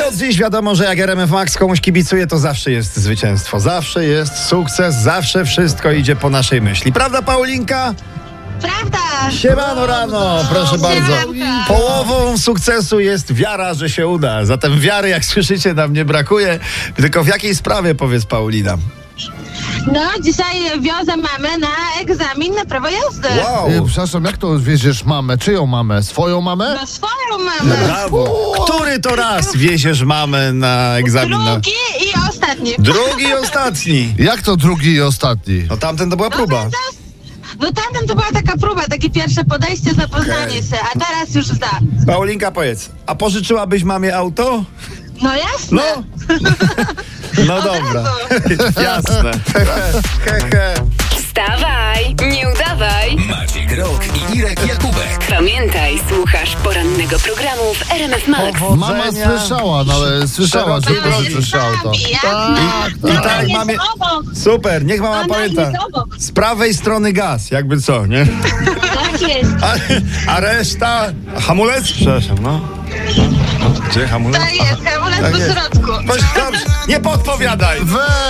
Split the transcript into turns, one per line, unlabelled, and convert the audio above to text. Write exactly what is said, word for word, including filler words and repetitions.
Od dziś wiadomo, że jak R M F Max komuś kibicuje, to zawsze jest zwycięstwo. Zawsze jest sukces, zawsze wszystko idzie po naszej myśli. Prawda, Paulinka?
Prawda!
Siemano rano, proszę bardzo. Połową sukcesu jest wiara, że się uda. Zatem wiary, jak słyszycie, nam nie brakuje. Tylko w jakiej sprawie, powiedz Paulina?
No, dzisiaj wiozę mamę na egzamin na prawo jazdy.
Wow!
E, przepraszam, jak to wieziesz mamę? Czyją mamę? Swoją mamę?
No, swoją mamę.
Brawo! Który to raz wieziesz mamę na egzamin? Na...
Drugi i ostatni.
Drugi i ostatni.
Jak to drugi i ostatni?
No tamten to była próba.
No, no tamten to była taka próba, takie pierwsze podejście, zapoznanie
Okej.
się, a teraz już zda.
Paulinka, powiedz, a pożyczyłabyś mamie auto?
No jasne.
No. No dobra. Jasne. Hehe.
Wstawaj, nie udawaj.
Maciek Rok i Irek Jakubek.
Pamiętaj, słuchasz porannego programu w R M F Max.
Mama słyszała, no ale słyszała, że
Szerokiej
pożyczysz auto.
I, i tak
jest
mamie...
obok.
Super, niech mama
Ona
pamięta.
jest obok.
Z prawej strony gaz, jakby co, nie?
Tak jest.
A, a reszta... Hamulec? Przepraszam, no. Gdzie hamulec?
Tak jest, hamulec
Tak
po
jest.
środku.
Weź, dobrze, nie podpowiadaj.
Weź!